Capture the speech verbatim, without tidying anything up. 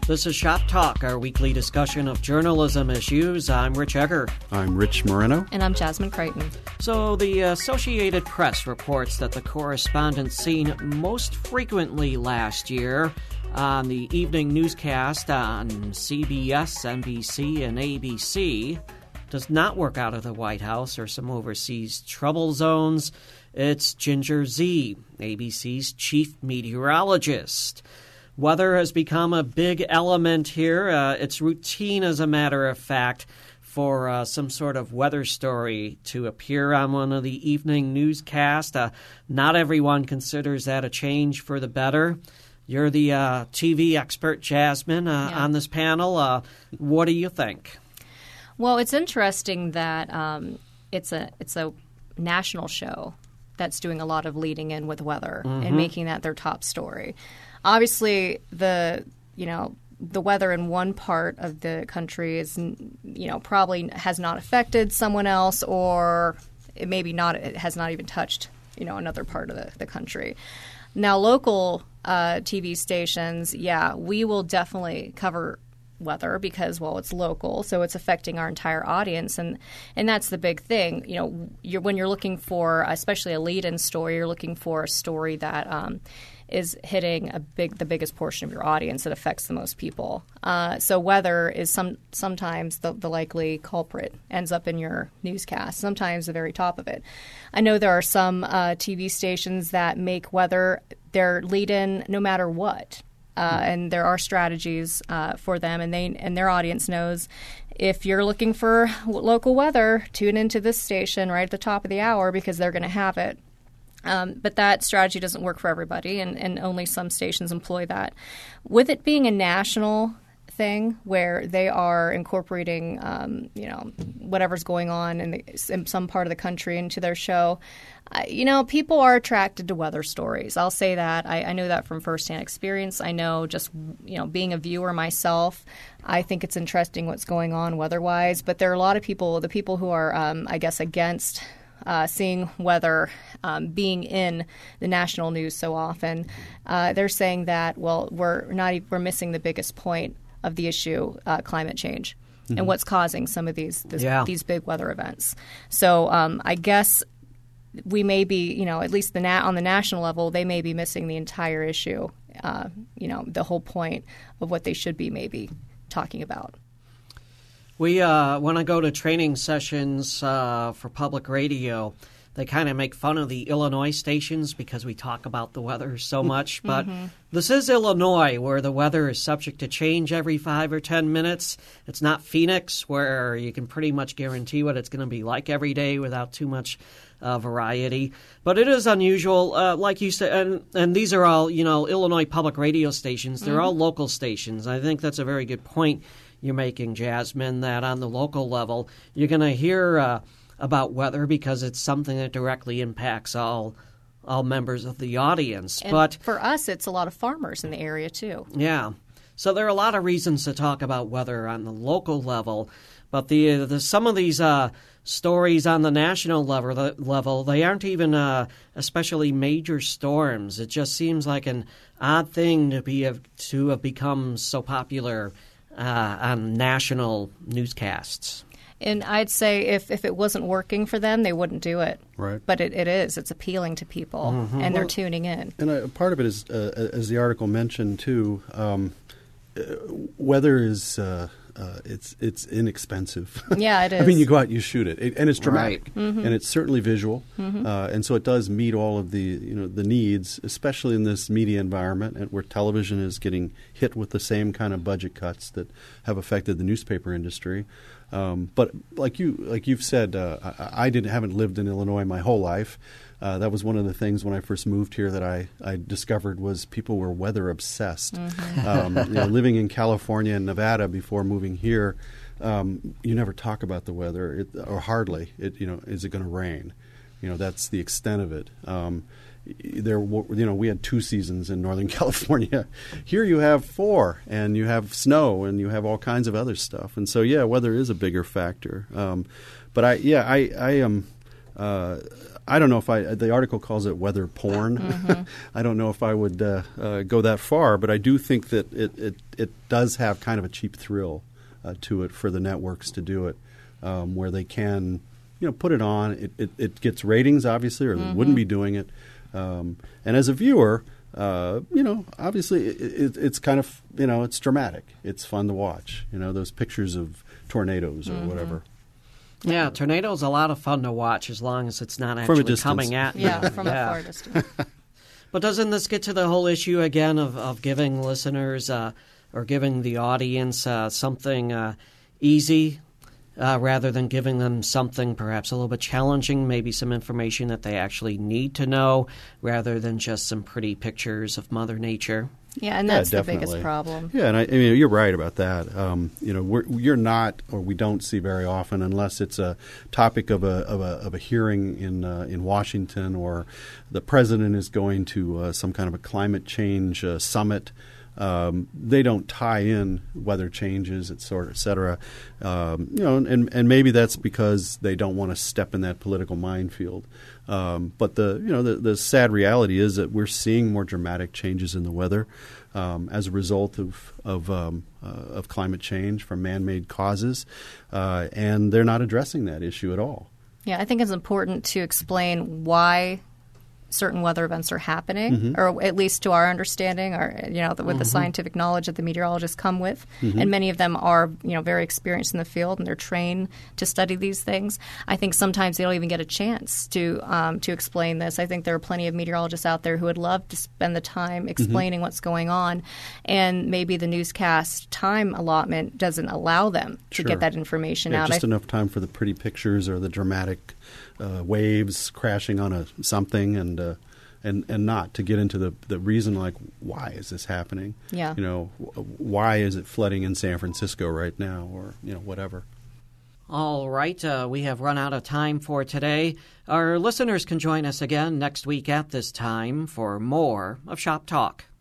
This is Shop Talk, our weekly discussion of journalism issues. I'm Rich Egger. I'm Rich Moreno. And I'm Jasmine Crichton. So the Associated Press reports that the correspondent seen most frequently last year on the evening newscast on C B S, N B C, and A B C does not work out of the White House or some overseas trouble zones. It's Ginger Zee, A B C's chief meteorologist. Weather has become a big element here. Uh, it's routine, as a matter of fact, for uh, some sort of weather story to appear on one of the evening newscasts. Uh, not everyone considers that a change for the better. You're the uh, T V expert, Jasmine, uh, yeah. on this panel. Uh, what do you think? Well, it's interesting that um, it's a it's a national show that's doing a lot of leading in with weather mm-hmm. and making that their top story. Obviously, the you know the weather in one part of the country is you know probably has not affected someone else, or it maybe not it has not even touched you know another part of the, the country. Now, local uh, T V stations, yeah, we will definitely cover weather because, well, it's local, so it's affecting our entire audience, and and that's the big thing. You know, you're, when you're looking for, especially a lead-in story, you're looking for a story that um, is hitting a big, the biggest portion of your audience that affects the most people. Uh, so weather is some sometimes the, the likely culprit, ends up in your newscast, sometimes the very top of it. I know there are some uh, T V stations that make weather their lead-in no matter what. Uh, and there are strategies uh, for them, and they and their audience knows if you're looking for local weather, tune into this station right at the top of the hour because they're going to have it. Um, but that strategy doesn't work for everybody, and, and only some stations employ that. With it being a national thing where they are incorporating, um, you know, whatever's going on in, the, in some part of the country into their show, uh, you know, people are attracted to weather stories. I'll say that. I, I know that from firsthand experience. I know just, you know, being a viewer myself, I think it's interesting what's going on weather-wise. But there are a lot of people, the people who are, um, I guess, against Uh, seeing weather um, being in the national news so often, uh, they're saying that, well, we're not we're missing the biggest point of the issue, uh, climate change, mm-hmm. and what's causing some of these this, yeah. these big weather events. So um, I guess we may be, you know, at least the na- on the national level, they may be missing the entire issue, uh, you know, the whole point of what they should be maybe talking about. We, uh, when I go to training sessions uh, for public radio, they kind of make fun of the Illinois stations because we talk about the weather so much. But mm-hmm. this is Illinois, where the weather is subject to change every five or ten minutes. It's not Phoenix, where you can pretty much guarantee what it's going to be like every day without too much uh, variety. But it is unusual, uh, like you said, and, and these are all, you know, Illinois public radio stations. They're mm-hmm. all local stations. I think that's a very good point you're making, Jasmine, that on the local level, you're going to hear uh, about weather because it's something that directly impacts all all members of the audience. And but for us, it's a lot of farmers in the area, too. Yeah. So there are a lot of reasons to talk about weather on the local level. But the, the some of these uh, stories on the national level, the, level they aren't even uh, especially major storms. It just seems like an odd thing to be to have become so popular Uh, on national newscasts. And I'd say if, if it wasn't working for them, they wouldn't do it. Right. But it, it is. It's appealing to people, mm-hmm. and they're well, tuning in. And uh, part of it is, uh, as the article mentioned, too, um, uh, weather is uh, uh, it's it's inexpensive. Yeah, it is. I mean, you go out and you shoot it, it and it's dramatic, right. mm-hmm. and it's certainly visual, mm-hmm. uh, and so it does meet all of the you know the needs, especially in this media environment, and where television is getting hit with the same kind of budget cuts that have affected the newspaper industry. Um, but like you like you've said, uh, I, I didn't haven't lived in Illinois my whole life. Uh, that was one of the things when I first moved here that I, I discovered was people were weather obsessed. Mm-hmm. Um, you know, living in California and Nevada before moving here, um, you never talk about the weather, it, or hardly. It, you know, is it going to rain? You know, that's the extent of it. Um, there, you know, we had two seasons in Northern California. Here you have four, and you have snow, and you have all kinds of other stuff. And so, yeah, weather is a bigger factor. Um, but I, yeah, I, I am. Uh, I don't know if I, the article calls it weather porn. Mm-hmm. I don't know if I would uh, uh, go that far, but I do think that it, it, it does have kind of a cheap thrill uh, to it for the networks to do it, um, where they can, you know, put it on. It, it, it gets ratings, obviously, or mm-hmm. they wouldn't be doing it. Um, and as a viewer, uh, you know, obviously it, it, it's kind of, you know, it's dramatic. It's fun to watch, you know, those pictures of tornadoes or mm-hmm. whatever. Yeah, tornadoes a lot of fun to watch as long as it's not actually coming at you. Yeah, from yeah. a far distance. But doesn't this get to the whole issue again of, of giving listeners uh, or giving the audience uh, something uh, easy uh, rather than giving them something perhaps a little bit challenging, maybe some information that they actually need to know rather than just some pretty pictures of Mother Nature? Yeah, and that's yeah, the biggest problem. Yeah, and I, I mean, you're right about that. Um, you know, we're, you're not, or we don't see very often, unless it's a topic of a of a, of a hearing in uh, in Washington, or the president is going to uh, some kind of a climate change uh, summit. Um, they don't tie in weather changes, et cetera, et cetera. Um, you know, and and maybe that's because they don't want to step in that political minefield. Um, but the you know the, the sad reality is that we're seeing more dramatic changes in the weather um, as a result of of, um, uh, of climate change from man-made causes, uh, and they're not addressing that issue at all. Yeah, I think it's important to explain why certain weather events are happening, mm-hmm. or at least to our understanding, or you know, with mm-hmm. the scientific knowledge that the meteorologists come with, mm-hmm. and many of them are you know very experienced in the field and they're trained to study these things. I think sometimes they don't even get a chance to um, to explain this. I think there are plenty of meteorologists out there who would love to spend the time explaining mm-hmm. what's going on, and maybe the newscast time allotment doesn't allow them to sure. get that information yeah, out. Just I, enough time for the pretty pictures or the dramatic uh, waves crashing on a something, and uh, and and not to get into the the reason, like, why is this happening? Yeah. You know, w- why is it flooding in San Francisco right now, or you know, whatever. All right, uh, we have run out of time for today. Our listeners can join us again next week at this time for more of Shop Talk.